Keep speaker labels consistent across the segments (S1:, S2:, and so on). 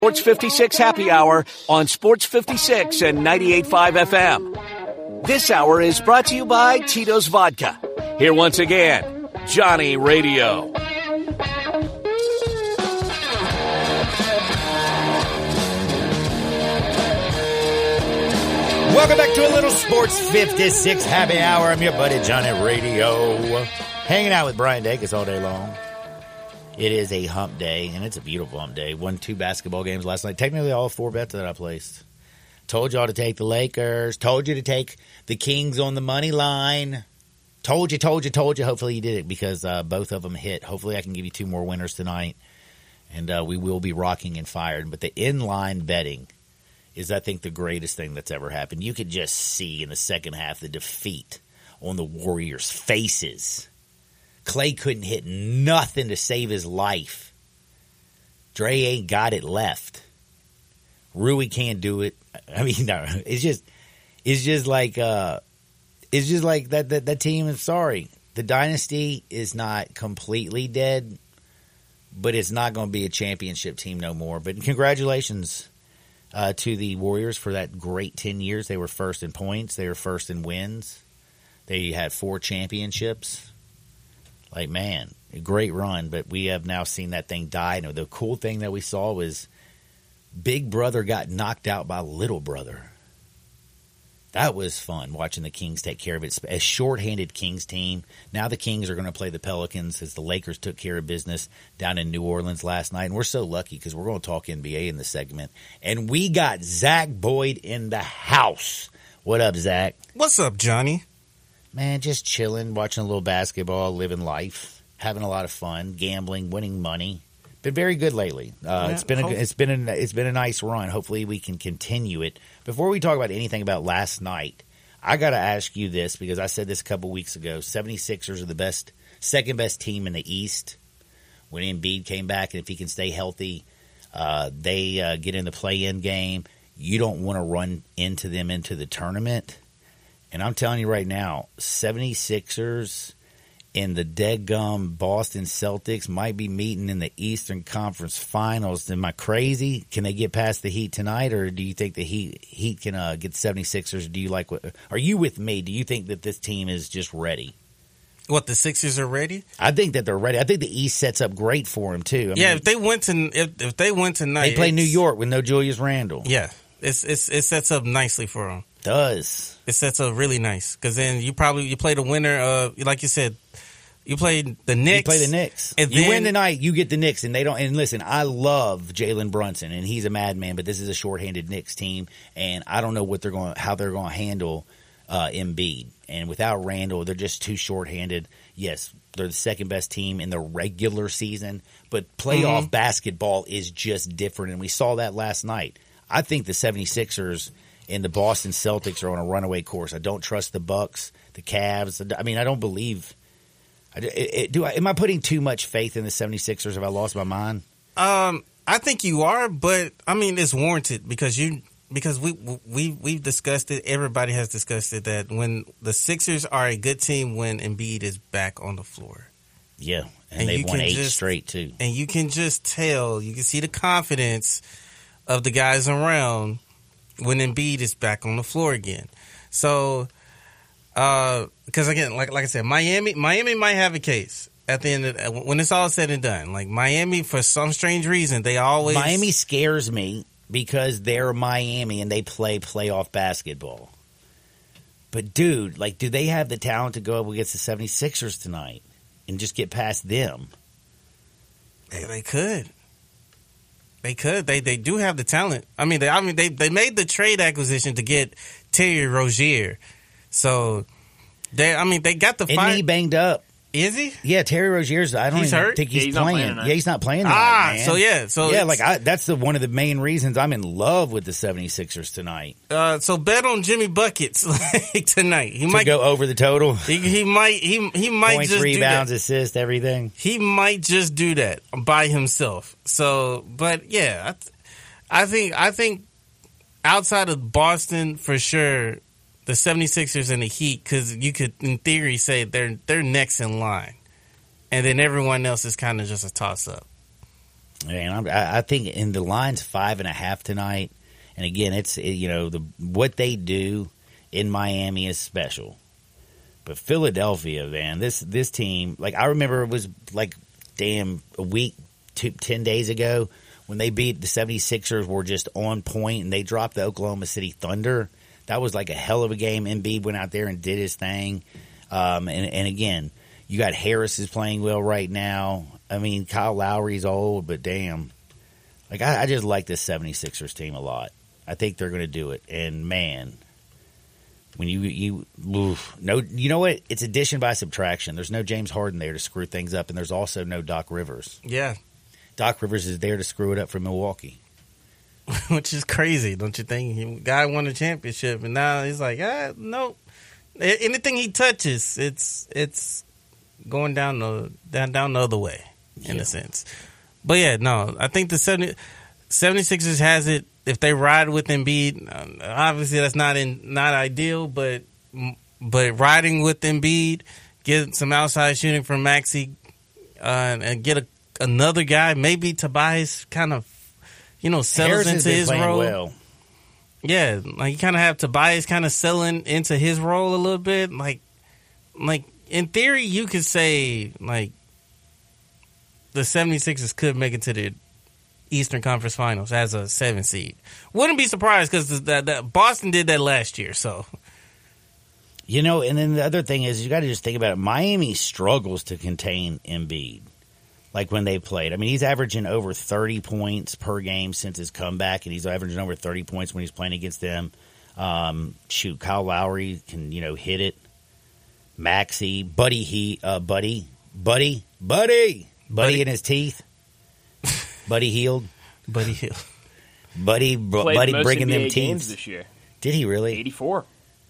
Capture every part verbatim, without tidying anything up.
S1: Sports fifty-six Happy Hour on Sports fifty-six and ninety-eight point five F M. This hour is brought to you by Tito's Vodka. Here once again, Johnny Radio.
S2: Welcome back to a little Sports fifty-six Happy Hour. I'm your buddy Johnny Radio. Hanging out with Brian Dacus all day long. It is a hump day, and it's a beautiful hump day. Won two basketball games last night. Technically, all four bets that I placed. Told y'all to take the Lakers. Told you to take the Kings on the money line. Told you, told you, told you. Hopefully you did it because uh, both of them hit. Hopefully I can give you two more winners tonight, and uh, we will be rocking and fired. But the in-line betting is, I think, the greatest thing that's ever happened. You could just see in the second half the defeat on the Warriors' faces. Clay couldn't hit nothing to save his life. Dre ain't got it left. Rui can't do it. I mean, no, it's just, it's just like, uh, it's just like that, that, that team is sorry. The dynasty is not completely dead, but it's not going to be a championship team no more. But congratulations uh, to the Warriors for that great ten years. They were first in points. They were first in wins. They had four championships. Like, man, a great run, but we have now seen that thing die. And the cool thing that we saw was Big Brother got knocked out by Little Brother. That was fun, watching the Kings take care of it. A shorthanded Kings team. Now the Kings are going to play the Pelicans as the Lakers took care of business down in New Orleans last night. And we're so lucky because we're going to talk N B A in this segment. And we got Zach Boyd in the house. What up, Zach?
S3: What's up, Johnny?
S2: Man, just chilling, watching a little basketball, living life, having a lot of fun, gambling, winning money. Been very good lately. Uh, yeah, it's been a, it's been a, it's been a nice run. Hopefully, we can continue it. Before we talk about anything about last night, I got to ask you this because I said this a couple weeks ago. seventy-sixers are the best, second best team in the East. When Embiid came back, and if he can stay healthy, uh, they uh, get in the play-in game. You don't want to run into them into the tournament. And I'm telling you right now, seventy-sixers and the deadgum Boston Celtics might be meeting in the Eastern Conference Finals. Am I crazy? Can they get past the Heat tonight, or do you think the Heat Heat can uh, get the seventy-sixers? Do you like what? Are you with me? Do you think that this team is just ready?
S3: What, the Sixers are ready?
S2: I think that they're ready. I think the East sets up great for them too. I
S3: yeah,
S2: mean,
S3: if they went to if, if they went tonight,
S2: they play New York with no Julius Randle.
S3: Yeah, it's it's it sets up nicely for them.
S2: Does
S3: it sets up really nice because then you probably you play the winner of, like you said, you play the Knicks.
S2: You play the Knicks.
S3: And
S2: you
S3: then,
S2: win tonight, you get the Knicks, and they don't. And listen, I love Jalen Brunson, and he's a madman, but this is a shorthanded Knicks team, and I don't know what they're going, how they're going to handle uh, Embiid. And without Randall, they're just too shorthanded. Yes, they're the second best team in the regular season, but playoff mm-hmm. basketball is just different, and we saw that last night. I think the seventy-sixers and the Boston Celtics are on a runaway course. I don't trust the Bucks, the Cavs. I mean, I don't believe. I, it, do I, am I putting too much faith in the seventy-sixers? Have I lost my mind?
S3: Um, I think you are, but I mean, it's warranted because you because we we we've discussed it. Everybody has discussed it that when the Sixers are a good team when Embiid is back on the floor.
S2: Yeah, and, and they've won eight just, straight too.
S3: And you can just tell, you can see the confidence of the guys around when Embiid is back on the floor again. So, uh, because again, like like I said, Miami Miami might have a case at the end of the, when it's all said and done. Like Miami, for some strange reason, they always
S2: Miami scares me because they're Miami and they play playoff basketball. But dude, like, do they have the talent to go up against the seventy-sixers tonight and just get past them?
S3: They, they could. They could. They they do have the talent. I mean, they I mean they, they made the trade acquisition to get Terry Rozier. So they I mean they got the
S2: Isn't
S3: fight.
S2: he banged up?
S3: Is he?
S2: Yeah, Terry Rozier's. I don't
S3: he's
S2: even
S3: hurt?
S2: think he's,
S4: yeah, he's
S2: playing.
S4: playing
S2: yeah, he's not playing tonight,
S3: Ah,
S2: man.
S3: so yeah, so
S2: yeah, like I, that's the one of the main reasons I'm in love with the seventy-sixers tonight.
S3: Uh, so bet on Jimmy buckets like tonight. He
S2: to
S3: might
S2: go over the total.
S3: He, he might he he might
S2: Points,
S3: just
S2: rebounds,
S3: do that.
S2: assists, everything.
S3: He might just do that by himself. So, but yeah, I, I think I think outside of Boston for sure, the seventy-sixers and the Heat, because you could in theory say they're they're next in line. And then everyone else is kind of just a toss-up.
S2: Man, I'm, I I think in the line's five and a half tonight, and again, it's you know the what they do in Miami is special, but Philadelphia, man, this this team, like I remember it was like damn a week, two, ten days ago when they beat the seventy-sixers were just on point and they dropped the Oklahoma City Thunder. That was like a hell of a game. Embiid went out there and did his thing, um, and and again, you got Harris is playing well right now. I mean, Kyle Lowry's old, but damn. Like, I, I just like this seventy-sixers team a lot. I think they're going to do it. And, man, when you, you, oof, no, you know what? It's addition by subtraction. There's no James Harden there to screw things up, and there's also no Doc Rivers.
S3: Yeah.
S2: Doc Rivers is there to screw it up for Milwaukee.
S3: Which is crazy, don't you think? He, guy won a championship, and now he's like, ah, nope. Anything he touches, it's it's going down the, down, down the other way. In yeah. a sense. But yeah, no, I think the seventy, seventy-sixers has it. If they ride with Embiid, obviously that's not in, not ideal, but but riding with Embiid, get some outside shooting from Maxey, uh, and get a, another guy, maybe Tobias kind of, you know, settles
S2: Harris
S3: into his role.
S2: Well.
S3: Yeah, like you kind of have Tobias kind of settling into his role a little bit. Like, like in theory, you could say like, the seventy-sixers could make it to the Eastern Conference Finals as a seven seed. Wouldn't be surprised because that, that Boston did that last year. So,
S2: you know, and then the other thing is you got to just think about it. Miami struggles to contain Embiid, like when they played. I mean, he's averaging over thirty points per game since his comeback, and he's averaging over thirty points when he's playing against them. Um, shoot, Kyle Lowry can you know hit it. Maxey, Buddy, he, uh, Buddy, Buddy, Buddy. Buddy, Buddy in his teeth. Buddy healed.
S3: Buddy healed.
S2: Buddy,
S4: Played
S2: Buddy
S4: the most
S2: bringing
S4: N B A
S2: them
S4: games
S2: teams
S4: this year.
S2: Did he really?
S4: eighty-four.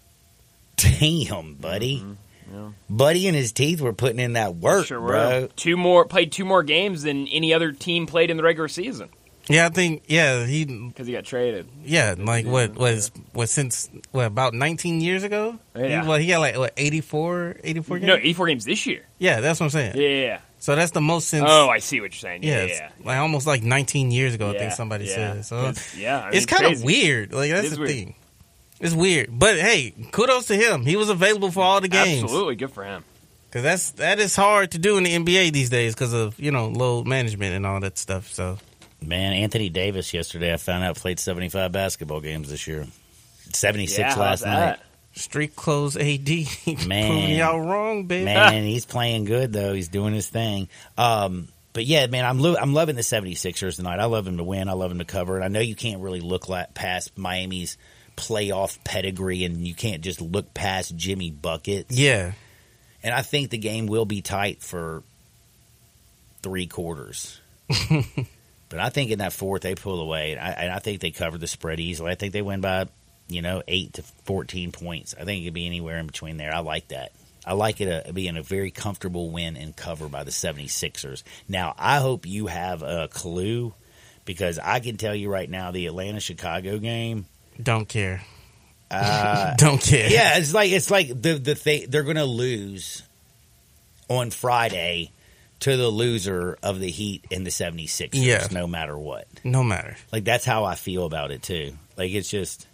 S2: Damn, Buddy.
S4: Mm-hmm. Yeah.
S2: Buddy and his teeth were putting in that work,
S4: sure
S2: bro.
S4: Were. Two more played two more games than any other team played in the regular season.
S3: Yeah, I think yeah he
S4: because he got traded.
S3: Yeah, like
S4: yeah,
S3: what was
S4: yeah.
S3: what since what about nineteen years ago?
S4: Yeah,
S3: he, well, he got like what eighty-four, eighty-four games.
S4: No, eighty-four games this year.
S3: Yeah, that's what I'm saying.
S4: Yeah, yeah.
S3: So that's the most since.
S4: Oh, I see what you're saying. Yeah,
S3: yeah,
S4: yeah.
S3: like almost like nineteen years ago.
S4: Yeah,
S3: I think somebody
S4: yeah.
S3: said. So
S4: it's, yeah, I mean,
S3: it's kind of weird. Like that's the
S4: weird.
S3: thing. It's weird, but hey, kudos to him. He was available for all the games.
S4: Absolutely, good for him.
S3: Because that's that is hard to do in the N B A these days because of you know load management and all that stuff. So.
S2: Man, Anthony Davis yesterday, I found out, played seventy-five basketball games this year. seventy-six
S4: yeah,
S2: last night.
S3: Street clothes A D.
S2: Man.
S3: Proving y'all wrong, baby.
S2: Man, he's playing good, though. He's doing his thing. Um, but, yeah, man, I'm lo- I'm loving the seventy-sixers tonight. I love him to win. I love him to cover. And I know you can't really look la- past Miami's playoff pedigree, and you can't just look past Jimmy Buckets.
S3: Yeah.
S2: And I think the game will be tight for three quarters. But I think in that fourth, they pull away, and I, and I think they cover the spread easily. I think they win by, you know, eight to fourteen points. I think it could be anywhere in between there. I like that. I like it uh, being a very comfortable win and cover by the seventy-sixers. Now, I hope you have a clue, because I can tell you right now, the Atlanta-Chicago game.
S3: Don't care.
S2: Uh,
S3: Don't care.
S2: Yeah, it's like it's like the the thing they're going to lose on Friday to the loser of the Heat and the seventy-sixers,
S3: yeah.
S2: no matter what.
S3: No matter.
S2: Like, that's how I feel about it, too. Like, it's just,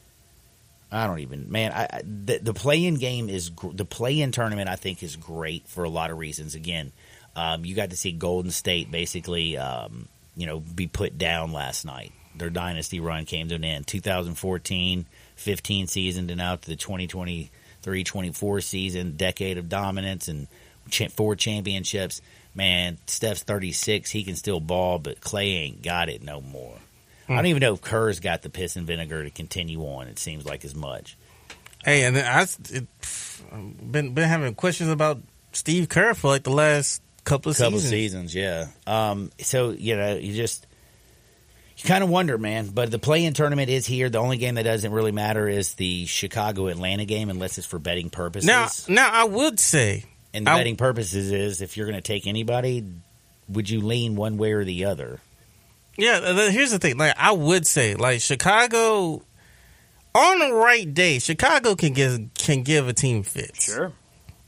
S2: I don't even, man, I, I, the, the play-in game is, the play-in tournament, I think, is great for a lot of reasons. Again, um, you got to see Golden State basically, um, you know, be put down last night. Their dynasty run came to an end. twenty fourteen, fifteen season, and out to the twenty twenty-three twenty-four season, decade of dominance and four championships. Man, Steph's thirty-six. He can still ball, but Clay ain't got it no more. Hmm. I don't even know if Kerr's got the piss and vinegar to continue on. It seems like as much.
S3: Hey, and then I, it, I've been, been having questions about Steve Kerr for like the last couple of
S2: couple
S3: seasons.
S2: seasons, yeah. Um, so, you know, you just, you kind of wonder, man. But the play-in tournament is here. The only game that doesn't really matter is the Chicago-Atlanta game, unless it's for betting purposes.
S3: Now, now I would say.
S2: And the
S3: I,
S2: betting purposes is, if you're going to take anybody, would you lean one way or the other?
S3: Yeah, here's the thing. Like, I would say, like, Chicago, on the right day, Chicago can give can give a team fits.
S4: Sure.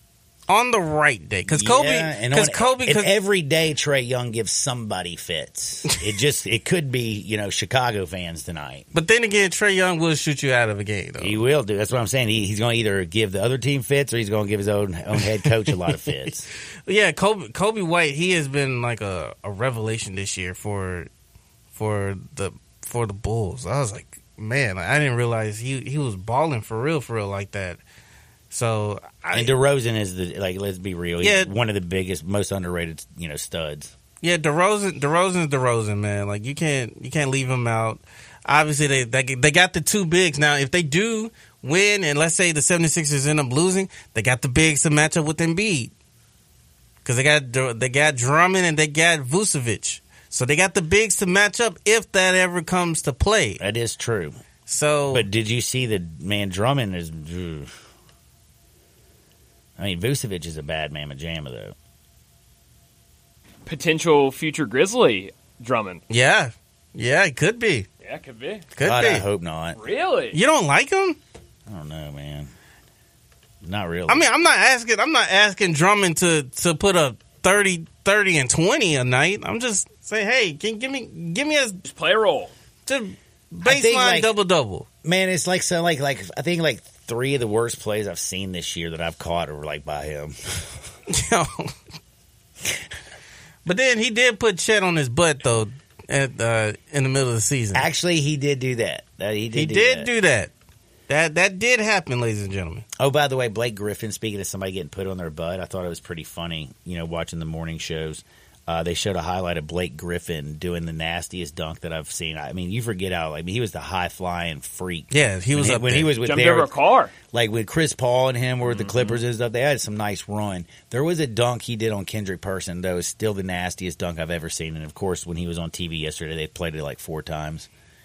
S3: on the right day. Because
S2: Yeah,
S3: Kobe,
S2: and
S3: because
S2: on-
S3: Kobe,
S2: and
S3: 'cause-
S2: every day Trae Young gives somebody fits. It just it could be you know Chicago fans tonight.
S3: but then again, Trae Young will shoot you out of a game, though.
S2: He will do. That's what I'm saying. He, he's going to either give the other team fits or he's going to give his own own head coach a lot of fits.
S3: Yeah, Kobe Kobe White, he has been like a, a revelation this year for for the for the Bulls. I was like, man, I didn't realize he he was balling for real, for real like that. So I,
S2: And DeRozan is the like. Let's be real. He's
S3: Yeah.
S2: one of the biggest, most underrated, you know, studs.
S3: yeah, DeRozan DeRozan's DeRozan, man. Like you can't you can't leave him out. Obviously, they they they got the two bigs now. If they do win, and let's say the 76ers end up losing, they got the bigs to match up with Embiid. Because they got they got Drummond and they got Vucevic, so they got the bigs to match up if that ever comes to play.
S2: That is true.
S3: So,
S2: But did you see the man Drummond is? ugh. I mean, Vucevic is a bad mamma jamma though.
S4: Potential future Grizzly Drummond.
S3: yeah, yeah, it could be,
S4: Yeah, could be.
S3: could
S2: God,
S3: be.
S2: I hope not.
S4: Really?
S3: You don't like him?
S2: I don't know, man. Not really.
S3: I mean, I'm not asking. I'm not asking Drummond to to put a thirty, thirty and twenty a night. I'm just saying, hey, can give me give me a
S4: Just play a role.
S3: just
S2: I think,
S3: baseline
S2: like-
S3: double double.
S2: man, it's like so. Like, like I think like three of the worst plays I've seen this year that I've caught are like by him.
S3: But then he did put Chet on his butt though at uh, in the middle of the season.
S2: Actually, he did do that. That he did.
S3: he
S2: do
S3: did
S2: that.
S3: do that. That that did happen, ladies and gentlemen.
S2: Oh, by the way, Blake Griffin, speaking of somebody getting put on their butt, I thought it was pretty funny, you know, watching the morning shows. Uh, they showed a highlight of Blake Griffin doing the nastiest dunk that I've seen. I mean, you forget how, like, he was the high-flying freak.
S3: Yeah, he was
S2: when
S3: up
S2: when
S3: there.
S2: he was with
S4: Jumped
S2: their,
S4: over a car.
S2: like, with Chris Paul and him were with
S3: Mm-hmm.
S2: the Clippers and stuff. They had some nice run. There was a dunk he did on Kendrick Person that was still the nastiest dunk I've ever seen. And, of course, when he was on T V yesterday, they played it like four times.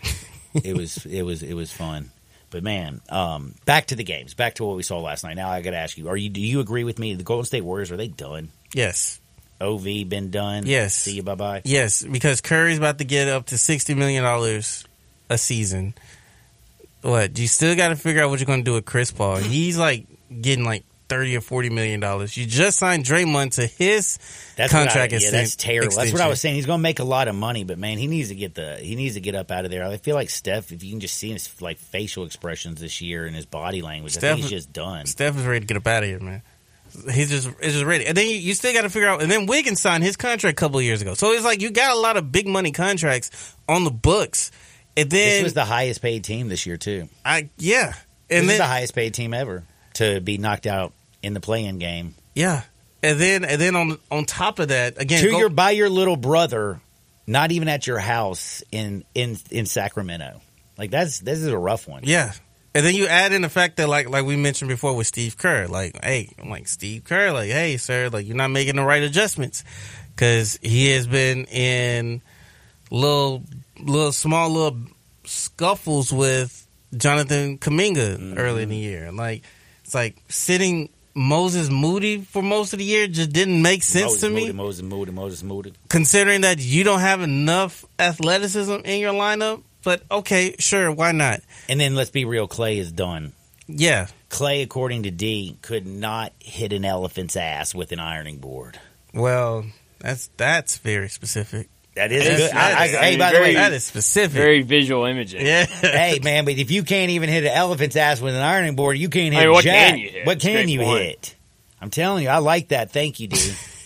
S2: it was it was, it was fun. But man, um, back to the games. Back to what we saw last night. Now I got to ask you: Are you? Do you agree with me? The Golden State Warriors, are they done?
S3: Yes,
S2: O V been done?
S3: Yes.
S2: See you. Bye bye.
S3: yes, because Curry's about to get up to sixty million dollars a season. What? You still got to figure out what you're going to do with Chris Paul. He's like getting like thirty or forty million dollars. You just signed Draymond to his
S2: That's
S3: contract.
S2: What I, yeah,
S3: exten-
S2: that's terrible. That's what I
S3: extension.
S2: was saying. He's going to make a lot of money, but man, he needs to get the he needs to get up out of there. I feel like Steph. If you can just see his like facial expressions this year and his body language, I
S3: Steph-
S2: think he's just done.
S3: Steph is ready to get up out of here, man. He's just it's just ready. And then you, you still got to figure out. And then Wiggins signed his contract a couple of years ago. So it's like you got a lot of big money contracts on the books. And then
S2: This was the highest paid team this year too.
S3: I yeah.
S2: This
S3: And
S2: is
S3: then
S2: the highest paid team ever to be knocked out in the play-in game.
S3: yeah. And then and then on on top of that, again,
S2: to
S3: go-
S2: your by your little brother, not even at your house in in in Sacramento. Like that's this is a rough one.
S3: yeah. And then you add in the fact that like like we mentioned before with Steve Kerr, like hey, I'm like Steve Kerr, like hey sir, like you're not making the right adjustments because he has been in little little small little scuffles with Jonathan Kuminga
S2: Mm-hmm.
S3: early in the year. Like it's like sitting Moses Moody for most of the year just didn't make sense
S2: Moses
S3: to me,
S2: Moody, Moses Moody, Moses Moody.
S3: considering that you don't have enough athleticism in your lineup. But okay, sure, why not?
S2: And then let's be real, Clay is done.
S3: Yeah.
S2: Clay, according to D, could not hit an elephant's ass with an ironing board.
S3: Well, that's that's very specific.
S2: That is
S4: That's-
S2: good. I, I,
S4: that's-
S2: hey, by the
S4: very-
S2: way,
S3: That is specific.
S4: Very visual imaging.
S3: yeah.
S2: hey man, but if you can't even hit an elephant's ass with an ironing board, you can't hit
S4: I mean, what
S2: jack.
S4: can you hit?
S2: What can
S4: Great
S2: you
S4: point.
S2: hit? I'm telling you, I like that. Thank you, D.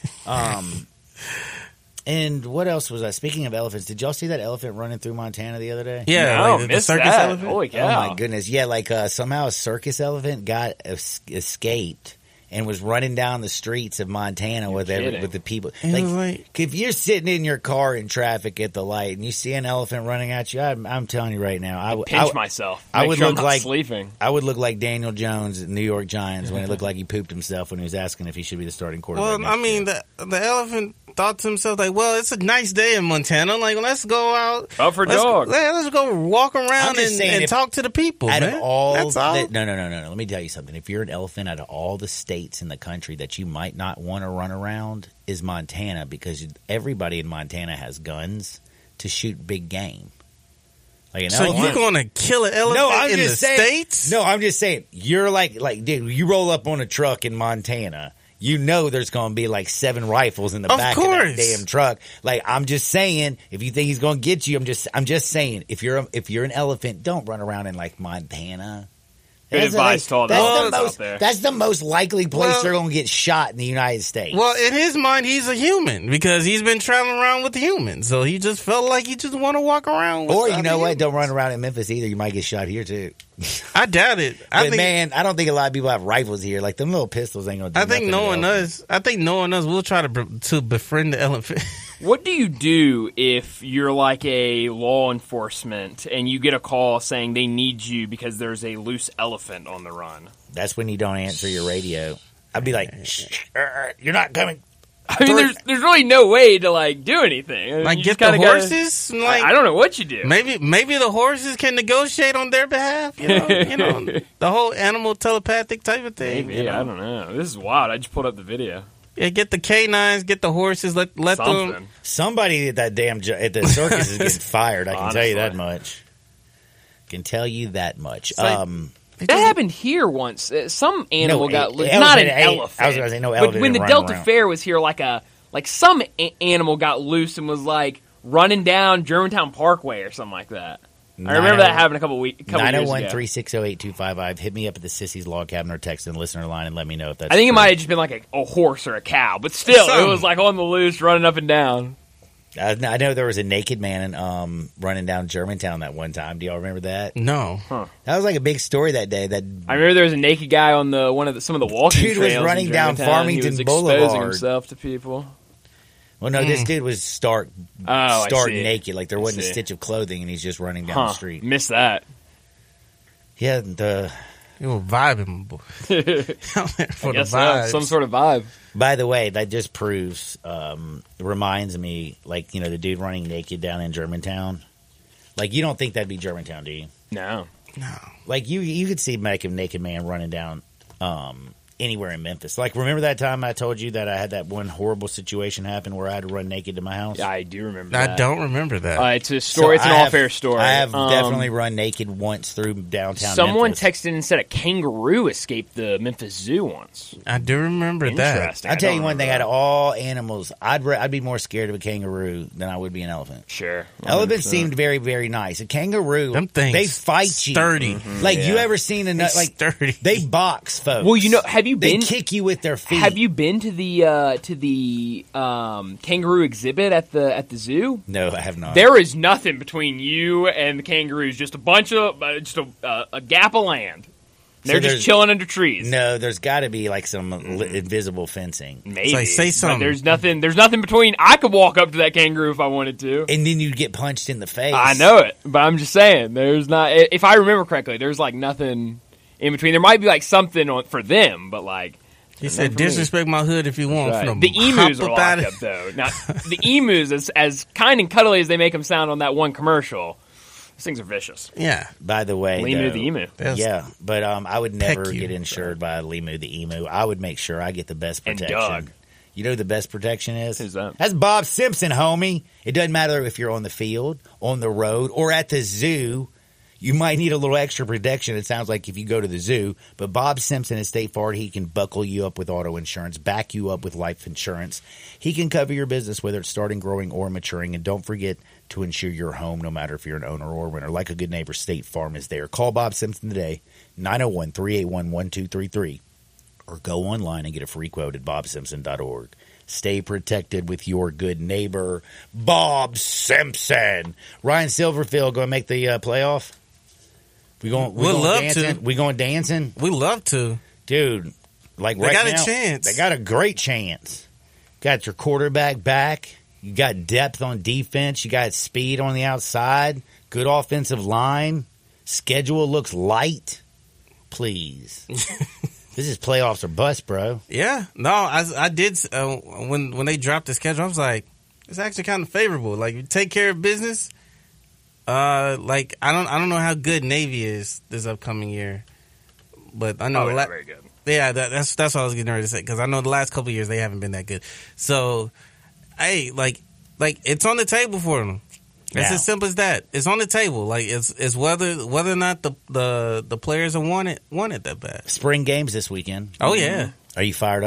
S2: um, and what else was I? Speaking of elephants, did y'all see that elephant running through Montana the other day?
S3: Yeah,
S4: No,
S3: like the, the
S4: missed
S3: circus
S4: that.
S3: elephant.
S4: Holy
S2: Oh
S4: cow.
S2: my goodness! Yeah, like uh, somehow a circus elephant got es- escaped and was running down the streets of Montana with every,
S4: kidding.
S2: with the people.
S3: And it was
S2: Like,
S3: like-
S2: if you're sitting in your car in traffic at the light and you see an elephant running at you, I'm, I'm telling you right now, I would
S4: Pinch
S2: I,
S4: myself.
S2: I
S4: Make
S2: would
S4: sure
S2: look
S4: I'm not
S2: like-
S4: sleeping.
S2: I would look like Daniel Jones at New York Giants when it looked like he pooped himself when he was asking if he should be the starting quarterback.
S3: Well,
S2: next
S3: I mean,
S2: year.
S3: the the elephant thought to himself like, "Well, it's a nice day in Montana. Like, let's go out,
S4: Out for
S3: let's,
S4: jog.
S3: yeah, let's go walk
S2: I'm
S3: around
S2: just
S3: and,
S2: saying
S3: and
S2: if-
S3: talk to the people."
S2: out
S3: man.
S2: of all,
S3: That's all.
S2: the, no, no, no, no, no. Let me tell you something. If you're an elephant, out of all the states in the country that you might not want to run around, is Montana, because everybody in Montana has guns to shoot big game. Like an
S3: so
S2: elephant.
S3: you're going to kill an elephant
S2: No, I'm
S3: in
S2: just
S3: the
S2: saying.
S3: states?
S2: No, I'm just saying. You're like, like, dude, you roll up on a truck in Montana. you know there's going to be like seven rifles in the
S3: Of
S2: back
S3: course.
S2: of that damn truck. Like, I'm just saying, if you think he's going to get you, I'm just, I'm just saying, if you're, a, if you're an elephant, don't run around in like Montana.
S4: Good
S2: That's
S4: advice
S2: like,
S4: to all the
S2: that's
S4: elephants
S2: the
S4: out
S2: most,
S4: there.
S2: That's the most likely place
S3: Well-
S2: they're going to get shot in the United States.
S3: Well, in his mind, he's a human because he's been traveling around with humans. So he just felt like he just want to walk around with
S2: or you
S3: other
S2: know what?
S3: humans.
S2: Don't run around in Memphis either. You might get shot here too.
S3: I doubt it. I
S2: But
S3: think,
S2: man, I don't think a lot of people have rifles here. Like them little pistols ain't going to do
S3: I think
S2: nothing to
S3: knowing
S2: the elephant.
S3: us, I think knowing us, we'll try to be- to befriend the elephant.
S4: What do you do if you're like a law enforcement and you get a call saying they need you because there's a loose elephant on the run?
S2: That's when you don't answer your radio. I'd be like, Shh, er, you're not coming.
S4: I mean, there's there's really no way to like do anything. I mean,
S3: Like
S4: you
S3: get
S4: just
S3: the
S4: kinda gotta-
S3: horses. Like
S4: I, I don't know what you do.
S3: maybe maybe the horses can negotiate on their behalf. You know, you know the whole animal telepathic type of thing.
S4: Maybe,
S3: you know?
S4: I don't know. This is wild. I just pulled up the video.
S3: Yeah, get the canines, get the horses. Let let
S4: Something.
S3: them.
S2: Somebody at that damn ju- at the circus is getting fired. I can tell you that
S4: Honestly.
S2: much. Can tell you that much.
S3: like-
S2: um,
S4: That happened here once. Uh, Some animal
S2: No,
S4: got
S2: a-
S4: loose.
S2: elephant
S4: Not an
S2: ate-
S4: elephant.
S2: I was gonna say no
S4: But
S2: elephant
S4: when the
S2: running
S4: Delta
S2: around.
S4: Fair was here, like a like some a- animal got loose and was like running down Germantown Parkway or something like that. I remember that happened a couple weeks. couple
S2: nine oh
S4: years
S2: one,
S4: ago.
S2: three six oh, eight two five five. Hit me up at the Sissy's Log Cabin or text and listener line and let me know if that's
S4: I think it
S2: true.
S4: might have just been like a, a horse or a cow, but still, it
S3: Something.
S4: was like on the loose, running up and down.
S2: I, I know there was a naked man um, running down Germantown that one time. Do y'all remember that?
S3: No,
S2: That was like a big story that day. That
S4: I remember there was a naked guy on the one of the, some of the walking
S2: Dude was
S4: trails.
S2: running
S4: in
S2: down
S4: Germantown.
S2: Farmington
S4: he was
S2: Boulevard.
S4: exposing himself to people.
S2: well, no, this dude was stark,
S4: Oh, I
S2: stark
S4: see.
S2: naked. Like there
S4: I
S2: wasn't a
S4: see.
S2: stitch of clothing, and he's just running down
S4: Huh?
S2: the street.
S4: Missed that.
S2: Yeah, the.
S3: you were vibing, boy. For
S4: I
S3: the
S4: guess so.
S3: vibes.
S4: Some sort of vibe.
S2: By the way, that just proves, um, reminds me, like, you know, the dude running naked down in Germantown. Like, you don't think that'd be Germantown, do you?
S4: No.
S3: No.
S2: Like, you you could see like a naked man running down um, anywhere in Memphis. Like, remember that time I told you that I had that one horrible situation happen where I had to run naked to my house?
S4: I do remember
S3: I
S4: that.
S3: don't remember that.
S4: Uh, it's a story. it's
S2: So
S4: an
S2: I
S4: all-fair
S2: have-
S4: story.
S2: I have
S4: Um,
S2: definitely run naked once through downtown
S4: Someone
S2: Memphis.
S4: texted and said a kangaroo escaped the Memphis Zoo once.
S3: I do remember that.
S4: Interesting.
S2: I'll tell
S4: I
S2: you
S4: don't
S2: one thing,
S4: remember
S2: out of all animals, I'd re- I'd be more scared of a kangaroo than I would be an elephant.
S4: that. Sure.
S2: Elephants
S4: one hundred percent.
S2: seemed very, very nice. A kangaroo,
S3: Them things
S2: they fight
S3: sturdy.
S2: you. Like, you
S4: yeah.
S2: ever seen a nut, like,
S3: sturdy.
S2: they box folks.
S4: Well, you know, have you
S2: They
S4: been?
S2: kick you with their feet.
S4: Have you been to the uh, to the um, kangaroo exhibit at the at the zoo?
S2: No, I have not.
S4: There is nothing between you and the kangaroos. Just a bunch of uh, just a, uh, a gap of land.
S2: So
S4: They're
S2: there's-
S4: just chilling under trees.
S2: No, there's got to be like some li- invisible fencing.
S4: Maybe.
S3: It's like, say
S4: But
S3: something.
S4: there's nothing. There's nothing between. I could walk up to that kangaroo if I wanted to.
S2: And then you get punched in the face.
S4: I know it, but I'm just saying. There's not. If I remember correctly, there's like nothing in between. There might be like something on, for them, but like.
S3: He said,
S4: for me.
S3: disrespect my hood if you want.
S4: Right.
S3: From
S4: The emus are
S3: hop about
S4: locked
S3: it.
S4: up though. Now the emus, as as kind and cuddly as they make them sound on that one commercial, these things are vicious.
S3: Yeah.
S2: By the way,
S4: Lemu
S2: though-
S4: the emu.
S3: That's-
S2: Yeah, but um, I would never
S3: Peck you.
S2: get insured by a Lemu the emu. I would make sure I get the best
S4: And
S2: protection.
S4: Doug.
S2: You know who the best protection is?
S4: Who's that?
S2: That's Bob Simpson, homie. It doesn't matter if you're on the field, on the road, or at the zoo. You might need a little extra protection. It sounds like if you go to the zoo, but Bob Simpson at State Farm, he can buckle you up with auto insurance, back you up with life insurance. He can cover your business, whether it's starting, growing, or maturing. And don't forget to insure your home, no matter if you're an owner or renter. Like a good neighbor, State Farm is there. Call Bob Simpson today, nine oh one, three eight one, one two three three, or go online and get a free quote at bob simpson dot org. Stay protected with your good neighbor, Bob Simpson. Ryan Silverfield going to make the uh, playoff? We going? We
S3: We'd
S2: going
S3: love
S2: dancing?
S3: to.
S2: We going dancing,
S3: We love to.
S2: dude? Like
S3: They
S2: right
S3: got a
S2: now,
S3: chance.
S2: They got a great chance. Got your quarterback back. You got depth on defense. You got speed on the outside. Good offensive line. Schedule looks light. Please, this is playoffs or bust, bro.
S3: Yeah. No, I, I did. Uh, when when they dropped the schedule, I was like, it's actually kind of favorable. Like, you take care of business. Uh, like I don't I don't know how good Navy is this upcoming year, but I know
S4: Oh,
S3: the
S4: yeah,
S3: la-
S4: very good.
S3: yeah that, that's that's what I was getting ready to say because I know the last couple of years they haven't been that good. So, hey, like like it's on the table for them. It's
S2: Now.
S3: as simple as that. It's on the table. Like it's it's whether whether or not the the, the players want it want it that bad.
S2: Spring games this weekend.
S3: Oh yeah.
S2: Are you fired up?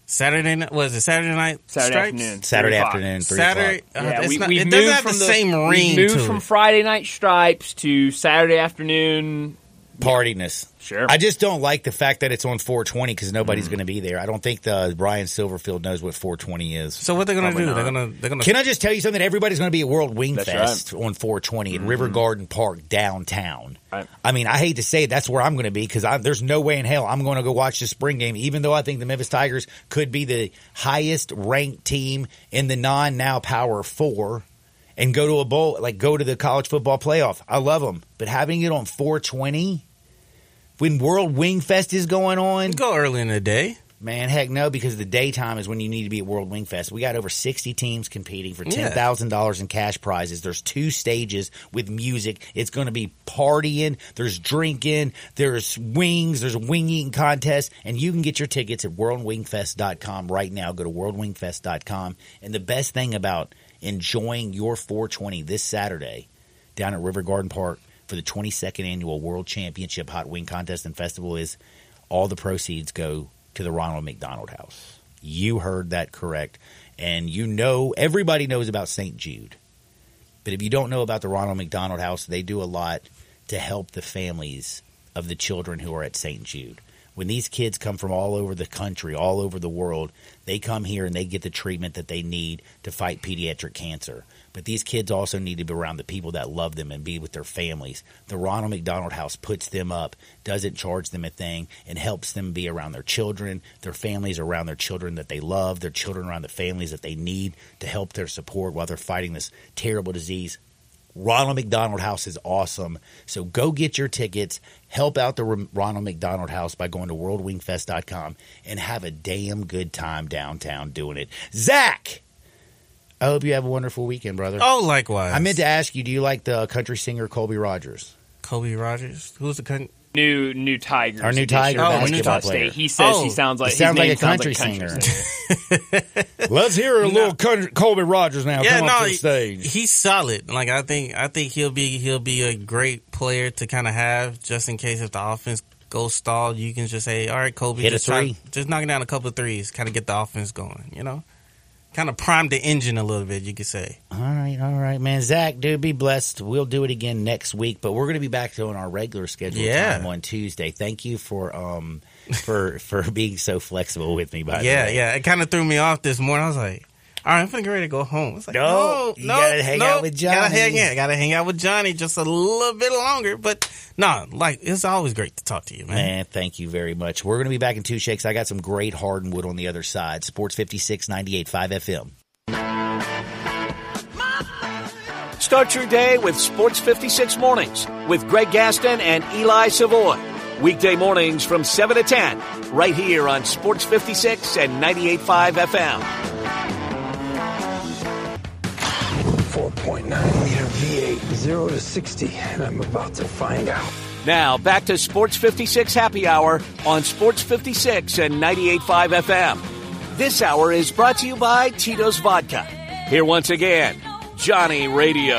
S3: Saturday night, was it Saturday night?
S4: Saturday
S3: Stripes?
S4: afternoon.
S2: Saturday
S4: three o'clock.
S2: afternoon, three
S3: Saturday.
S2: o'clock.
S3: Uh,
S4: Yeah,
S3: it's
S4: we,
S3: not,
S4: we've
S3: it
S4: moved
S3: doesn't have
S4: from
S3: the,
S4: the
S3: same ring
S4: We've moved
S3: to
S4: from
S3: it.
S4: Friday night stripes to Saturday afternoon.
S2: Partyness.
S4: Sure.
S2: I just don't like the fact that it's on four twenty because nobody's mm. going to be there. I don't think the Brian Silverfield knows what four twenty is.
S3: So what they're going to do?
S4: Not.
S3: They're going to. They're going to.
S2: Can I just tell you something? Everybody's going to be at World Wing
S4: That's
S2: Fest
S4: right.
S2: on four twenty
S4: mm-hmm.
S2: at River Garden Park downtown.
S4: Right.
S2: I mean, I hate to say it, that's where I'm going to be because there's no way in hell I'm going to go watch the spring game, even though I think the Memphis Tigers could be the highest ranked team in the non-now Power Four and go to a bowl, like go to the college football playoff. I love them, but having it on four twenty when World Wing Fest is going on,
S3: go early in the day.
S2: Man, heck no, because the daytime is when you need to be at World Wing Fest. We got over sixty teams competing for ten thousand dollars in cash prizes. There's two stages with music. It's going to be partying. There's drinking. There's wings. There's a wing eating contest. And you can get your tickets at world wing fest dot com right now. Go to world wing fest dot com. And the best thing about enjoying your four twenty this Saturday down at River Garden Park for the twenty-second Annual World Championship Hot Wing Contest and Festival is all the proceeds go to the Ronald McDonald House. You heard that correct. And you know, everybody knows about Saint Jude. But if you don't know about the Ronald McDonald House, they do a lot to help the families of the children who are at Saint Jude. When these kids come from all over the country, all over the world, they come here and they get the treatment that they need to fight pediatric cancer. But these kids also need to be around the people that love them and be with their families. The Ronald McDonald House puts them up, doesn't charge them a thing, and helps them be around their children, their families around their children that they love, their children around the families that they need to help their support while they're fighting this terrible disease. Ronald McDonald House is awesome. So go get your tickets. Help out the Ronald McDonald House by going to world wing fest dot com and have a damn good time downtown doing it. Zach, I hope you have a wonderful weekend, brother.
S3: Oh, likewise.
S2: I meant to ask you, do you like the country singer Colby Rogers?
S3: Colby Rogers? Who's the country?
S4: New new Tigers.
S2: Our new Tiger
S4: edition.
S2: basketball
S4: New
S2: player.
S4: State. He says
S3: Oh,
S4: he sounds like
S2: He sounds
S4: his
S2: like
S4: name
S2: a country
S4: sounds like
S2: singer.
S4: singer.
S2: Let's hear a little
S3: No.
S2: country, Colby Rogers now.
S3: Yeah,
S2: Come
S3: no,
S2: up to the
S3: he-
S2: stage.
S3: he's solid. Like I think, I think he'll be he'll be a great player to kind of have just in case if the offense goes stalled. You can just say, "All right, Kobe,
S2: Hit a
S3: just try-
S2: three.
S3: just knocking down a couple of threes, kind of get the offense going." You know, kind of prime the engine a little bit. You could say.
S2: All right, all right, man. Zach, dude, be blessed. We'll do it again next week, but we're going to be back on our regular schedule
S3: Yeah.
S2: time on Tuesday. Thank you for um for for being so flexible with me. By the
S3: Yeah,
S2: way,
S3: yeah. It kind of threw me off this morning. I was like, "All right, I'm finna get ready to go home." It's like,
S2: No,
S3: no,
S2: you
S3: no,
S2: gotta hang
S3: no,
S2: out with
S3: Gotta
S2: Johnny.
S3: hang, yeah, gotta hang out with Johnny just a little bit longer. But no, like it's always great to talk to you, man.
S2: Man, thank you very much. We're going to be back in two shakes. I got some great Hardwood on the other side. Sports fifty-six, ninety-eight point five F M.
S1: Start your day with Sports fifty-six Mornings with Greg Gaston and Eli Savoy. Weekday mornings from seven to ten, right here on Sports fifty-six and ninety-eight point five F M.
S5: four point nine liter V eight, zero to sixty, and I'm about to find out.
S1: Now, back to Sports fifty-six Happy Hour on Sports fifty-six and ninety-eight point five F M. This hour is brought to you by Tito's Vodka. Here once again, Johnny Radio.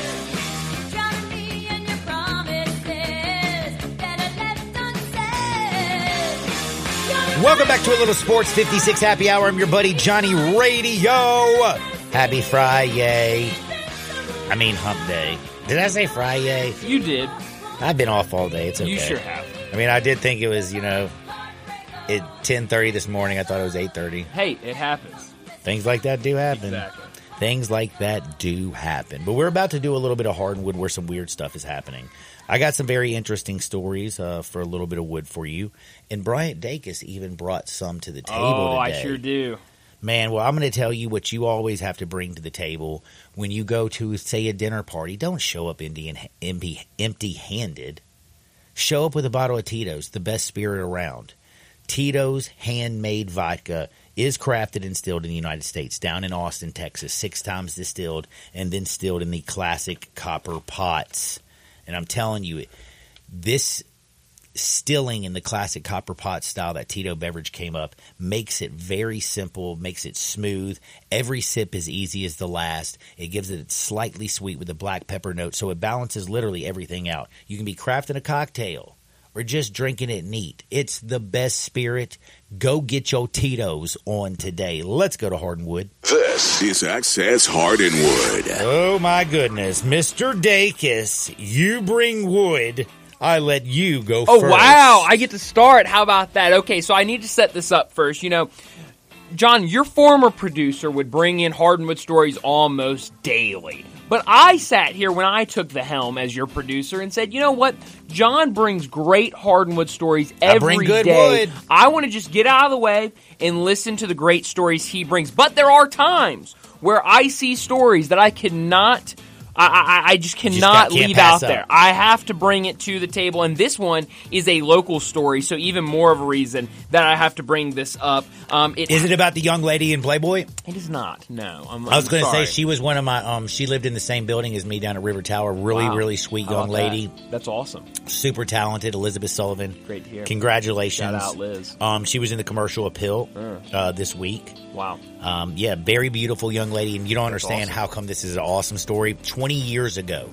S2: Welcome back to a little Sports fifty-six Happy Hour. I'm your buddy Johnny Radio. Happy Friday. I mean hump day. Did I say Friday?
S4: You did.
S2: I've been off all day. It's okay.
S4: You sure have.
S2: I mean, I did think it was, you know, at ten thirty this morning. I thought it was eight thirty.
S4: Hey, it happens.
S2: Things like that do happen.
S4: Exactly.
S2: Things like that do happen. But we're about to do a little bit of hardwood where some weird stuff is happening. I got some very interesting stories uh, for a little bit of wood for you. And Bryant Dacus even brought some to the table
S4: Oh,
S2: today.
S4: I sure do.
S2: Man, well, I'm going to tell you what you always have to bring to the table when you go to, say, a dinner party. Don't show up empty, empty, empty-handed. Show up with a bottle of Tito's, the best spirit around. Tito's handmade vodka is crafted and distilled in the United States, down in Austin, Texas, six times distilled and then distilled in the classic copper pots. And I'm telling you, this stilling in the classic copper pot style that Tito Beverage came up makes it very simple, makes it smooth. Every sip is easy as the last. It gives it slightly sweet with a black pepper note, so it balances literally everything out. You can be crafting a cocktail or just drinking it neat, it's the best spirit. Go get your Tito's on today. Let's go to Hardwood.
S6: This is Access Hardwood.
S2: Oh, my goodness. Mister Dacus, you bring wood. I let you go
S4: Oh,
S2: first.
S4: wow. I get to start. How about that? Okay, so I need to set this up first. You know, John, your former producer would bring in Hardwood stories almost daily. But I sat here when I took the helm as your producer and said, you know what? John brings great Hardwood stories every
S2: I bring good
S4: day.
S2: wood.
S4: I want to just get out of the way and listen to the great stories he brings. But there are times where I see stories that I cannot... I, I, I just cannot
S2: just can't
S4: leave
S2: pass
S4: out
S2: up.
S4: there. I have to bring it to the table, and this one is a local story, so even more of a reason that I have to bring this up. Um, it,
S2: Is it about the young lady in Playboy?
S4: It is not. No, I'm,
S2: I was
S4: I'm
S2: going to say
S4: sorry.
S2: she was one of my. Um, she lived in the same building as me down at River Tower. Really,
S4: Wow.
S2: really sweet
S4: How
S2: young
S4: about
S2: lady.
S4: that? That's awesome.
S2: Super talented, Elizabeth Sullivan.
S4: Great to hear.
S2: Congratulations.
S4: Shout out, Liz.
S2: Um, she was in the commercial appeal uh, this week.
S4: Wow.
S2: Um, yeah, very beautiful young lady, and you don't understand
S4: awesome.
S2: how come this is an awesome story. Twenty years ago,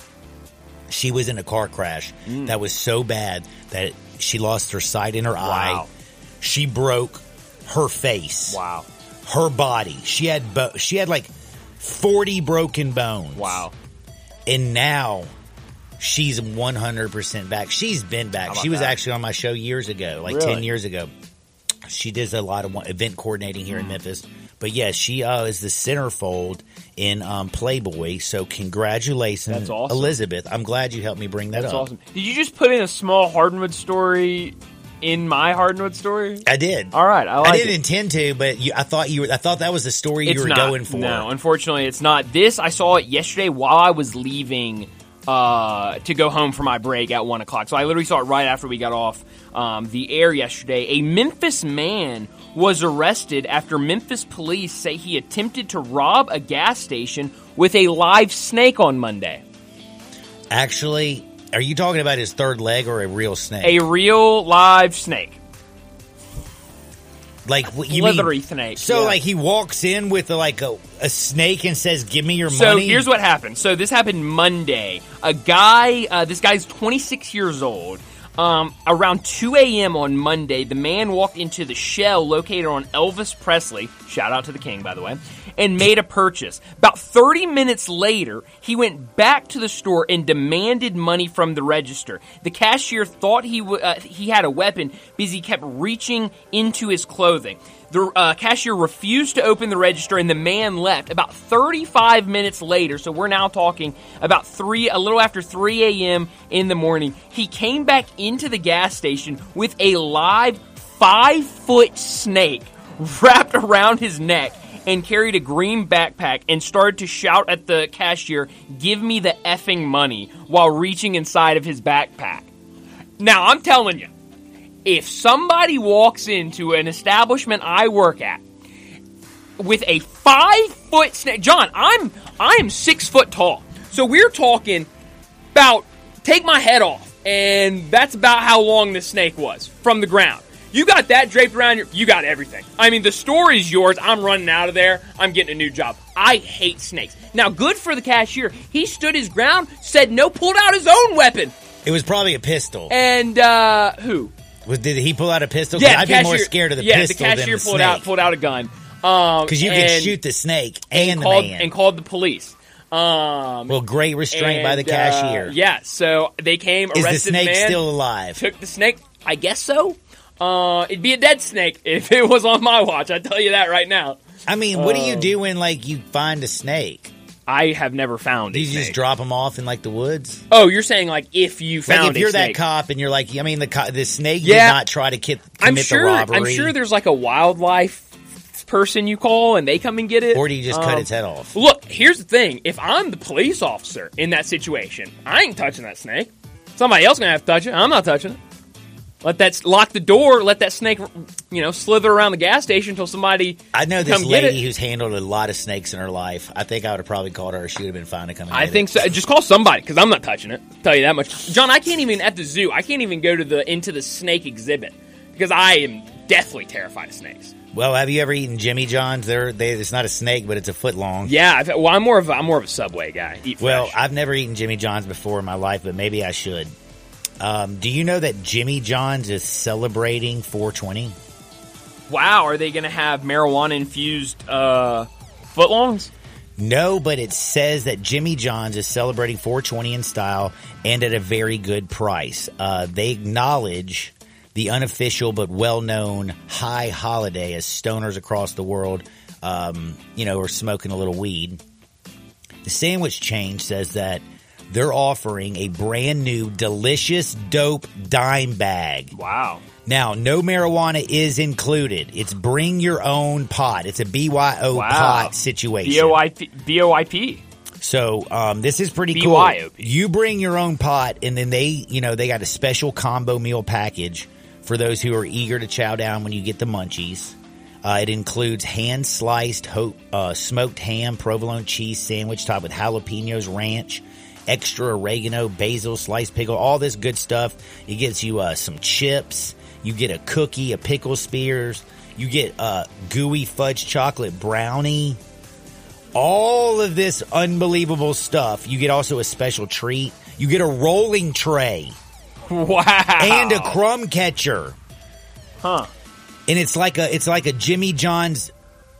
S2: she was in a car crash
S4: Mm.
S2: that was so bad that she lost her sight in her eye.
S4: Wow.
S2: She broke her face,
S4: Wow.
S2: her body. She had bo- she had like forty broken bones.
S4: Wow.
S2: And now she's one hundred percent back. She's been back.
S4: How about
S2: She was
S4: that?
S2: actually on my show years ago, like
S4: Really?
S2: ten years ago. She does a lot of one- event coordinating here in Memphis. But yeah, she uh, is the centerfold in um, Playboy. So congratulations,
S4: That's awesome.
S2: Elizabeth. I'm glad you helped me bring that
S4: That's
S2: up.
S4: awesome. Did you just put in a small Hardwood story in my Hardwood story?
S2: I did.
S4: All right, I like
S2: I didn't
S4: it.
S2: intend to, but you, I thought you were. I thought that was the story you
S4: It's
S2: were
S4: not.
S2: going for.
S4: No, unfortunately, it's not. This, I saw it yesterday while I was leaving uh, to go home for my break at one o'clock. So I literally saw it right after we got off um, the air yesterday. A Memphis man was arrested after Memphis police say he attempted to rob a gas station with a live snake on Monday.
S2: Actually, are you talking about his third leg or a real snake?
S4: A real live snake.
S2: Like what you
S4: Slithery
S2: mean?
S4: snake,
S2: So
S4: yeah.
S2: like he walks in with a, like a, a snake and says, "Give me your
S4: So
S2: money."
S4: here's what happened. So this happened Monday. A guy, uh, this guy's twenty-six years old. Um, around two a.m. on Monday, the man walked into the Shell located on Elvis Presley, shout out to the king, by the way, and made a purchase. About thirty minutes later, he went back to the store and demanded money from the register. The cashier thought he w- uh, he had a weapon because he kept reaching into his clothing. The uh, cashier refused to open the register, and the man left. About thirty-five minutes later, so we're now talking about three, a little after three a.m. in the morning, he came back into the gas station with a live five-foot snake wrapped around his neck and carried a green backpack and started to shout at the cashier, "Give me the effing money," while reaching inside of his backpack. Now, I'm telling you, if somebody walks into an establishment I work at with a five-foot snake, John, I'm I'm six foot tall, so we're talking about take my head off, and that's about how long this snake was from the ground. You got that draped around your, you got everything. I mean, the store is yours. I'm running out of there. I'm getting a new job. I hate snakes. Now, good for the cashier. He stood his ground, said no, pulled out his own weapon.
S2: It was probably a pistol.
S4: And uh, who?
S2: Was, did he pull out a pistol? 'Cause
S4: Yeah,
S2: I'd
S4: the
S2: be more
S4: cashier-
S2: scared of the
S4: yeah,
S2: pistol
S4: the cashier
S2: than the
S4: pulled
S2: snake.
S4: out pulled out a gun. Um,
S2: Because you
S4: and-
S2: can shoot the snake and,
S4: called,
S2: the man.
S4: and called the police. Um,
S2: well, great restraint by the
S4: and,
S2: cashier.
S4: Uh, yeah, so they came,
S2: Is
S4: arrested
S2: the snake
S4: man,
S2: still alive?
S4: took the snake. I guess so. Uh, it'd be a dead snake if it was on my watch. I tell you that right now.
S2: I mean, what do
S4: Um,
S2: you do when like you find a snake?
S4: I have never found
S2: Do
S4: a
S2: you just
S4: snake.
S2: drop them off in like the woods?
S4: Oh, you're saying like if you found
S2: Like if
S4: a
S2: you're
S4: snake.
S2: that cop and you're like, I mean, the co- the snake
S4: Yeah.
S2: did not try to ki- commit
S4: I'm sure.
S2: the robbery.
S4: I'm sure there's like a wildlife person you call and they come and get it.
S2: Or do you just cut
S4: Um,
S2: its head off?
S4: Look, here's the thing. If I'm the police officer in that situation, I ain't touching that snake. Somebody else gonna have to touch it. I'm not touching it. Let that lock the door. Let that snake, you know, slither around the gas station until somebody.
S2: I know this
S4: come get
S2: lady
S4: it.
S2: who's handled a lot of snakes in her life. I think I would have probably called her. She would have been fine to come. and
S4: I
S2: get
S4: think
S2: it.
S4: so. Just call somebody because I'm not touching it. Tell you that much, John. I can't even at the zoo. I can't even go to the into the snake exhibit because I am deathly terrified of snakes.
S2: Well, have you ever eaten Jimmy John's? They're, they, it's not a snake, but it's a foot long.
S4: Yeah, I've, well, I'm more of a, I'm more of a Subway guy. Eat
S2: Well,
S4: fresh.
S2: I've never eaten Jimmy John's before in my life, but maybe I should. Um, do you know that Jimmy John's is celebrating four twenty?
S4: Wow, are they going to have marijuana-infused uh, footlongs?
S2: No, but it says that Jimmy John's is celebrating four twenty in style and at a very good price. Uh, they acknowledge the unofficial but well-known high holiday as stoners across the world, um, you know, are smoking a little weed. The sandwich chain says that they're offering a brand new delicious dope dime bag.
S4: Wow.
S2: Now, no marijuana is included. It's bring your own pot. It's a B Y O
S4: Wow.
S2: pot situation.
S4: B O I P. B O I P.
S2: So um, this is pretty
S4: B
S2: cool.
S4: Y O P.
S2: You bring your own pot, and then they, you know, they got a special combo meal package for those who are eager to chow down when you get the munchies. Uh, it includes hand-sliced ho- uh, smoked ham, provolone cheese sandwich topped with jalapenos, ranch, extra oregano, basil, sliced pickle, all this good stuff. It gets you uh, some chips. You get a cookie, a pickle spears. You get a gooey fudge chocolate brownie. All of this unbelievable stuff. You get also a special treat. You get a rolling tray.
S4: Wow.
S2: And a crumb catcher.
S4: Huh.
S2: And it's like a it's like a Jimmy John's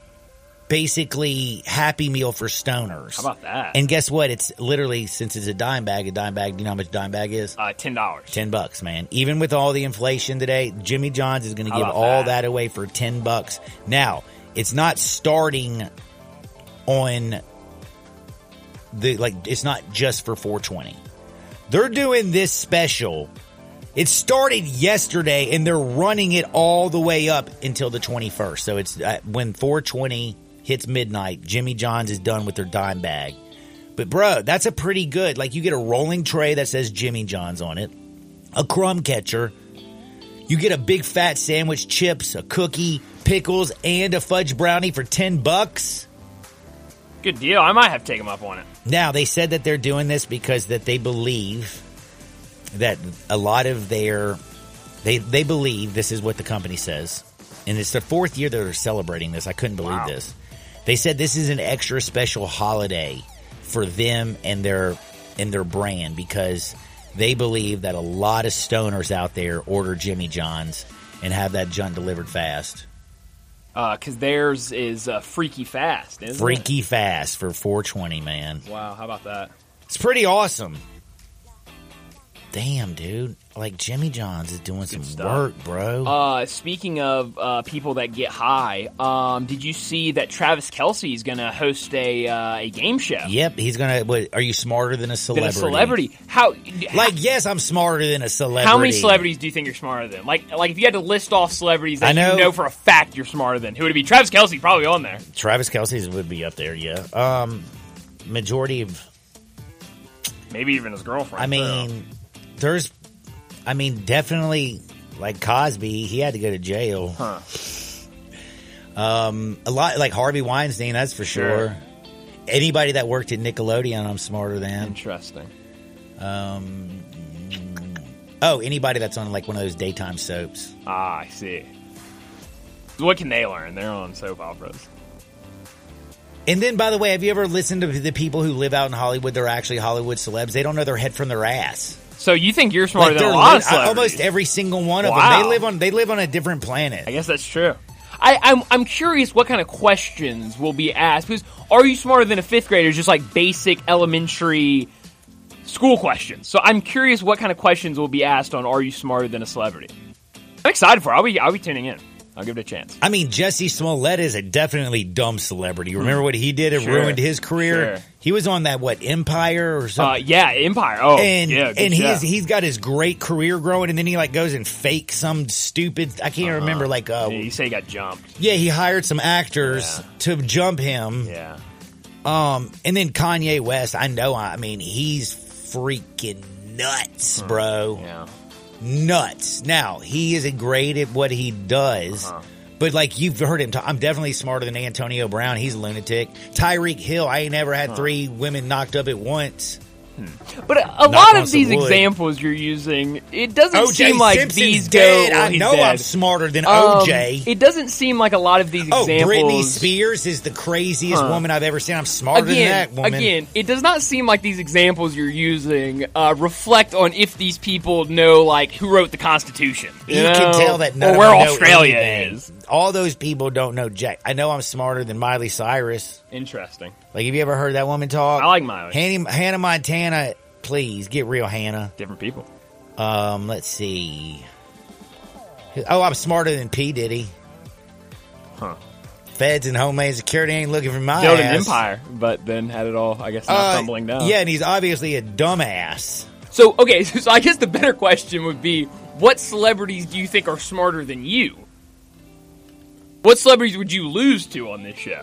S2: basically Happy Meal for stoners.
S4: How about that?
S2: And guess what? It's literally, since it's a dime bag, a dime bag, do you know how much a dime bag is?
S4: Uh, ten dollars.
S2: Ten bucks, man. Even with all the inflation today, Jimmy John's is going to
S4: How
S2: give
S4: about
S2: all
S4: that?
S2: that away for ten bucks. Now, it's not starting on the, like, it's not just for four twenty. They're doing this special. It started yesterday, and they're running it all the way up until the twenty-first. So it's uh, when four twenty hits midnight, Jimmy John's is done with their dime bag. But, bro, that's a pretty good. Like, you get a rolling tray that says Jimmy John's on it, a crumb catcher. You get a big fat sandwich, chips, a cookie, pickles, and a fudge brownie for ten bucks.
S4: Good deal. I might have to take them up on it.
S2: Now, they said that they're doing this because that they believe that a lot of their, they they believe, this is what the company says, and it's the fourth year that they're celebrating this. I couldn't believe
S4: Wow.
S2: this. They said this is an extra special holiday for them and their and their brand because they believe that a lot of stoners out there order Jimmy John's and have that junk delivered fast.
S4: Because uh, theirs is uh, freaky fast, isn't
S2: Freaky fast for four twenty, man.
S4: it? Wow, how about that?
S2: It's pretty awesome. Damn, dude. Like, Jimmy John's is doing some
S4: stuff.
S2: work, bro.
S4: Uh, speaking of uh, people that get high, um, did you see that Travis Kelce is going to host a uh, a game show?
S2: Yep, he's gonna. What, are you smarter than a
S4: Than
S2: celebrity?
S4: a celebrity. How?
S2: Like, yes, I'm smarter than a celebrity.
S4: How many celebrities do you think you're smarter than? Like, like if you had to list off celebrities that
S2: I know-
S4: you know for a fact you're smarter than, who would it be? Travis Kelce probably on there.
S2: Travis Kelce's would be up there. Yeah. Um, majority of.
S4: Maybe even his girlfriend.
S2: I mean, there's. I mean, definitely like Cosby. He had to go to jail.
S4: Huh.
S2: Um, a lot like Harvey Weinstein. That's for sure.
S4: Sure.
S2: Anybody that worked at Nickelodeon, I'm smarter than.
S4: Interesting.
S2: Um. Oh, anybody that's on like one of those daytime soaps.
S4: Ah, I see. What can they learn? They're on soap operas.
S2: And then, by the way, have you ever listened to the people who live out in Hollywood? They're actually Hollywood celebs. They don't know their head from their ass.
S4: So you think you're smarter
S2: Like,
S4: than a
S2: they're
S4: lot of
S2: lit-
S4: celebrities?
S2: almost every single one of
S4: Wow.
S2: them. They live on. They live on a different planet.
S4: I guess that's true. I, I'm I'm curious what kind of questions will be asked, because are you smarter than a fifth grader is just like basic elementary school questions. So I'm curious what kind of questions will be asked on are you smarter than a celebrity. I'm excited for it. I'll be I'll be tuning in. I'll give it a chance.
S2: I mean, Jesse Smollett is a definitely dumb celebrity. Remember what he did? It
S4: Sure.
S2: ruined his career.
S4: Sure.
S2: He was on that what Empire or
S4: Uh,
S2: something.
S4: yeah, Empire. Oh,
S2: and
S4: yeah, good
S2: and
S4: show.
S2: he's he's got his great career growing, and then he like goes and fakes some stupid. I can't remember. Like, uh,
S4: Yeah, you say he got jumped.
S2: yeah, he hired some actors
S4: Yeah.
S2: to jump him.
S4: Yeah.
S2: Um, and then Kanye West. I know. I mean, he's freaking nuts, bro.
S4: Yeah.
S2: Nuts. Now he is great at what he does.
S4: Uh-huh.
S2: But, like, you've heard him talk. I'm definitely smarter than Antonio Brown. He's a lunatic. Tyreek Hill. I ain't never had three women knocked up at once.
S4: But a, a lot of these wood. examples you're using, it doesn't
S2: O J
S4: seem like
S2: Simpson's
S4: these
S2: dead.
S4: go. Well,
S2: I know
S4: dead.
S2: I'm smarter than
S4: um,
S2: O J.
S4: It doesn't seem like a lot of these
S2: oh,
S4: examples.
S2: Britney Spears is the craziest
S4: huh.
S2: woman I've ever seen. I'm smarter
S4: again,
S2: than that woman.
S4: Again, it does not seem like these examples you're using uh, reflect on if these people know, like, who wrote the Constitution. You,
S2: you
S4: know?
S2: can tell that none
S4: or where
S2: of them know
S4: Australia
S2: anything.
S4: is.
S2: All those people don't know Jack. I know I'm smarter than Miley Cyrus.
S4: Interesting.
S2: Like, have you ever heard that woman talk?
S4: I like Miley.
S2: Hannah, Hannah Montana, please get real, Hannah.
S4: Different people.
S2: Um, let's see. Oh, I'm smarter than P. Diddy.
S4: Huh.
S2: Feds and Homeland Security ain't looking for my
S4: Built
S2: ass.
S4: an empire, but then had it all, I guess, not
S2: uh,
S4: tumbling down.
S2: Yeah, and he's obviously a dumbass.
S4: So, okay, so, so I guess the better question would be, what celebrities do you think are smarter than you? What celebrities would you lose to on this show?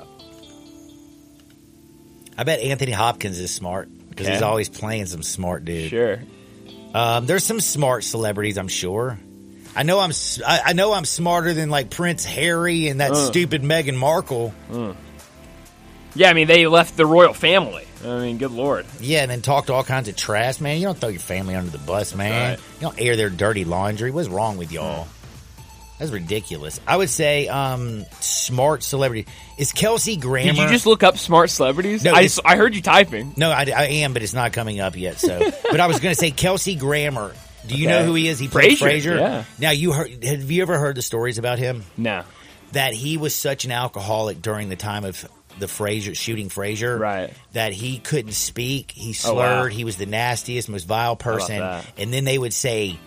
S2: I bet Anthony Hopkins is smart because
S4: okay.
S2: he's always playing some smart dude.
S4: Sure.
S2: Um, there's some smart celebrities, I'm sure. I know I'm I, I know I'm smarter than like Prince Harry and that
S4: uh.
S2: stupid Meghan Markle.
S4: Uh. Yeah, I mean they left the royal family. I mean, good lord.
S2: Yeah, and then talked all kinds of trash, man. You don't throw your family under the bus, man.
S4: Right.
S2: You don't air their dirty laundry. What's wrong with y'all? Hmm. That's ridiculous. I would say um, smart celebrity. Is Kelsey Grammer...
S4: Did you just look up smart celebrities?
S2: No,
S4: I, I heard you typing.
S2: No, I, I am, but it's not coming up yet. So, But I was going to say Kelsey Grammer. Do you okay. know who he is? He played
S4: Frasier.
S2: Frasier.
S4: Yeah.
S2: Now, you heard, have you ever heard the stories about him?
S4: No.
S2: That he was such an alcoholic during the time of the Frasier, shooting Frasier.
S4: Right.
S2: That he couldn't speak. He slurred.
S4: Oh, wow.
S2: He was the nastiest, most vile person.
S4: that?
S2: And then they would say...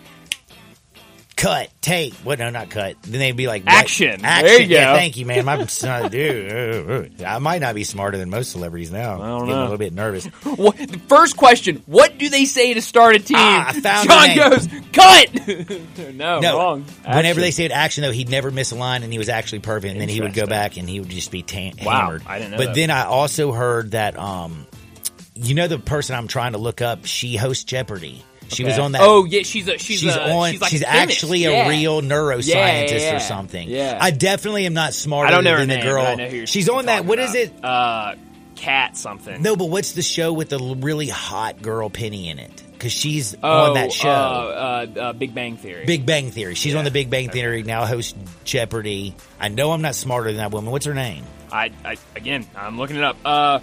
S2: Cut, take, what? No, not cut. Then they'd be like,
S4: action.
S2: Action.
S4: There you
S2: yeah,
S4: go.
S2: Thank you, man. My son, dude, I might not be smarter than most celebrities now.
S4: I don't
S2: I'm getting
S4: know.
S2: a little bit nervous.
S4: What, the first question: what do they say to start a team?
S2: Ah, I found
S4: John
S2: the name.
S4: goes, cut. no,
S2: no,
S4: wrong.
S2: Whenever
S4: Action.
S2: they said action, though, he'd never miss a line, and he was actually perfect. And then he would go back, and he would just be ta-
S4: wow,
S2: hammered.
S4: I didn't know
S2: but
S4: that.
S2: then I also heard that, um, you know, the person I'm trying to look up, she hosts Jeopardy. She
S4: okay.
S2: was on that.
S4: Oh yeah, she's a she's,
S2: she's
S4: a,
S2: on.
S4: She's, like
S2: she's
S4: a chemist.
S2: actually
S4: yeah.
S2: a real neuroscientist
S4: yeah, yeah, yeah.
S2: or something.
S4: Yeah.
S2: I definitely am not smarter
S4: I don't know
S2: than
S4: her
S2: the
S4: name,
S2: girl.
S4: but I know who you're
S2: she's on that. What
S4: about.
S2: is it?
S4: Uh, Cat something.
S2: No, but what's the show with the really hot girl Penny in it? Because she's
S4: oh,
S2: on that show.
S4: Uh, uh, uh, Big Bang Theory.
S2: Big Bang Theory. She's
S4: yeah.
S2: on the Big Bang Theory now. Hosts Jeopardy. I know I'm not smarter than that woman. What's her name?
S4: I, I again, I'm looking it up. Uh,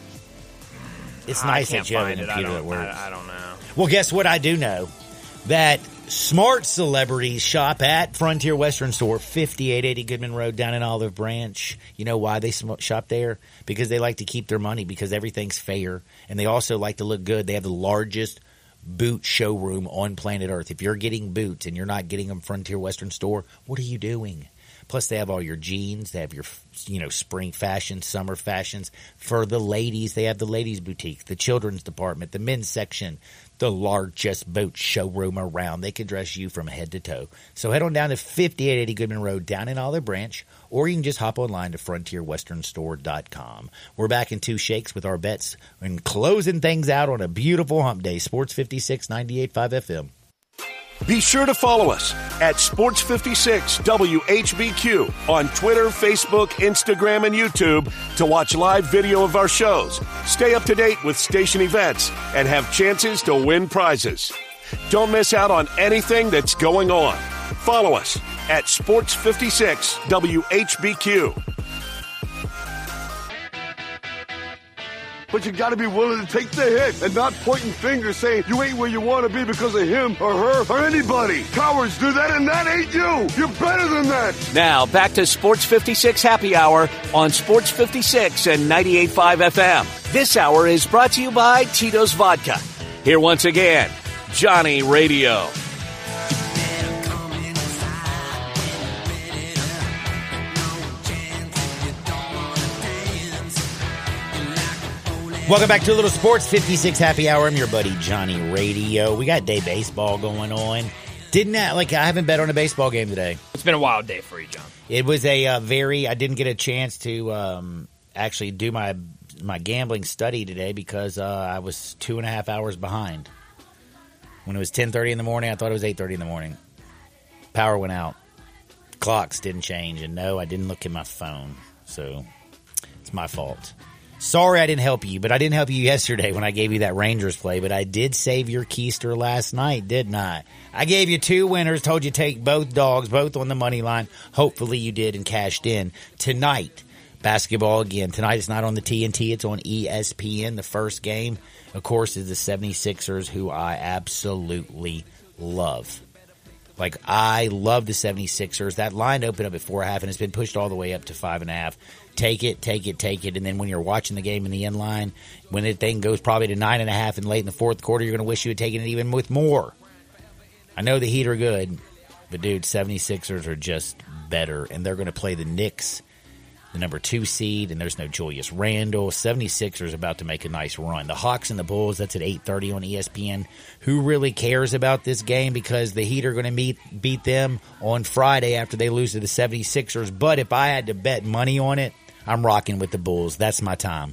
S2: it's
S4: I
S2: nice
S4: can't
S2: that you have a
S4: find it. I
S2: computer that
S4: don't,
S2: works.
S4: I, I don't know.
S2: Well, guess what? I do know that smart celebrities shop at Frontier Western Store, fifty-eight eighty Goodman Road down in Olive Branch. You know why they sm- shop there? Because they like to keep their money because everything's fair. And they also like to look good. They have the largest boot showroom on planet Earth. If you're getting boots and you're not getting them Frontier Western Store, what are you doing? Plus, they have all your jeans. They have your, you know, spring fashions, summer fashions. For the ladies, they have the ladies' boutique, the children's department, the men's section, the largest boat showroom around. They can dress you from head to toe. So head on down to fifty-eight eighty Goodman Road down in Olive Branch, or you can just hop online to frontier western store dot com. We're back in two shakes with our bets and closing things out on a beautiful hump day. Sports fifty-six, ninety-eight point five F M.
S1: Be sure to follow us at Sports fifty-six W H B Q on Twitter, Facebook, Instagram, and YouTube to watch live video of our shows, stay up to date with station events, and have chances to win prizes. Don't miss out on anything that's going on. Follow us at Sports fifty-six W H B Q.
S7: But you got to be willing to take the hit and not pointing fingers saying you ain't where you want to be because of him or her or anybody. Cowards do that, and that ain't you. You're better than that.
S1: Now, back to Sports fifty-six Happy Hour on Sports fifty-six and ninety-eight point five F M. This hour is brought to you by Tito's Vodka. Here once again, Johnny Radio.
S2: Welcome back to a little Sports fifty-six Happy Hour. I'm your buddy Johnny Radio. We got day baseball going on. Didn't that, like, I haven't bet on a baseball game today.
S4: It's been a wild day for you, John.
S2: It was a uh, very, I didn't get a chance to um, actually do my my gambling study today because uh, I was two and a half hours behind. When it was ten thirty in the morning, I thought it was eight thirty in the morning. Power went out. Clocks didn't change. And no, I didn't look at my phone. So it's my fault. Sorry I didn't help you, but I didn't help you yesterday when I gave you that Rangers play, but I did save your keister last night, didn't I? I gave you two winners, told you take both dogs, both on the money line. Hopefully you did and cashed in. Tonight, basketball again. Tonight it's not on the T N T, it's on E S P N. The first game, of course, is the seventy-sixers, who I absolutely love. Like, I love the seventy-sixers. That line opened up at four and a half, and it's been pushed all the way up to five and a half. Take it, take it, take it. And then when you're watching the game in the end line, when the thing goes probably to nine and a half and late in the fourth quarter, you're going to wish you had taken it even with more. I know the Heat are good, but, dude, seventy-sixers are just better. And they're going to play the Knicks, the number two seed, and there's no Julius Randle. seventy-sixers about to make a nice run. The Hawks and the Bulls, that's at eight thirty on E S P N. Who really cares about this game? Because the Heat are going to meet beat them on Friday after they lose to the seventy-sixers. But if I had to bet money on it, I'm rocking with the Bulls. That's my time.